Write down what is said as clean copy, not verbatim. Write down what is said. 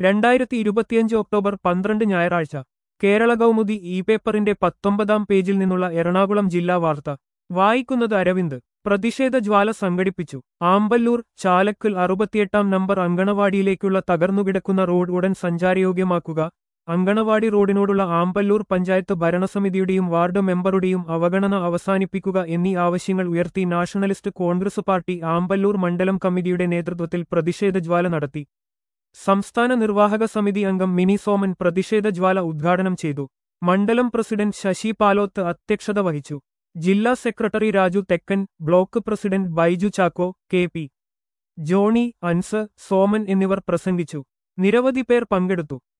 2025 October 12 ഞായറാഴ്ച Kerala Kaumudi E പേപ്പറിന്റെ 19-ാം പേജിൽ നിന്നുള്ള എറണാകുളം ജില്ലാ വാർത്ത വായിക്കുന്നത് അരവിന്ദ്. പ്രതിഷേധ ജ്വാല സംഘടിപ്പിച്ചു. ആമ്പല്ലൂർ ചാലക്കൽ 68-ാം നമ്പർ അങ്കണവാടിയിലേക്കുള്ള തകർന്നുകിടക്കുന്ന റോഡ് ഉടൻ സഞ്ചാരയോഗ്യമാക്കുക, അങ്കണവാടി റോഡിനോടുള്ള ആമ്പല്ലൂർ പഞ്ചായത്ത് ഭരണസമിതിയുടെയും വാർഡ് മെമ്പറുടെയും അവഗണന അവസാനിപ്പിക്കുക എന്നീ ആവശ്യങ്ങൾ ഉയർത്തി നാഷണലിസ്റ്റ് കോൺഗ്രസ് പാർട്ടി ആമ്പല്ലൂർ മണ്ഡലം കമ്മിറ്റിയുടെ നേതൃത്വത്തിൽ പ്രതിഷേധ ജ്വാല നടത്തി. സംസ്ഥാന നിർവാഹക സമിതി അംഗം മിനി സോമൻ പ്രതിഷേധ ജ്വാല ഉദ്ഘാടനം ചെയ്തു. മണ്ഡലം പ്രസിഡന്റ് ശശി പാലോത്ത് അധ്യക്ഷത വഹിച്ചു. ജില്ലാ secretary Raju Thekkan, block president Baiju Chacko, K P Johny, അൻസ്, സോമൻ എന്നിവർ പ്രസംഗിച്ചു. നിരവധി പേർ പങ്കെടുത്തു.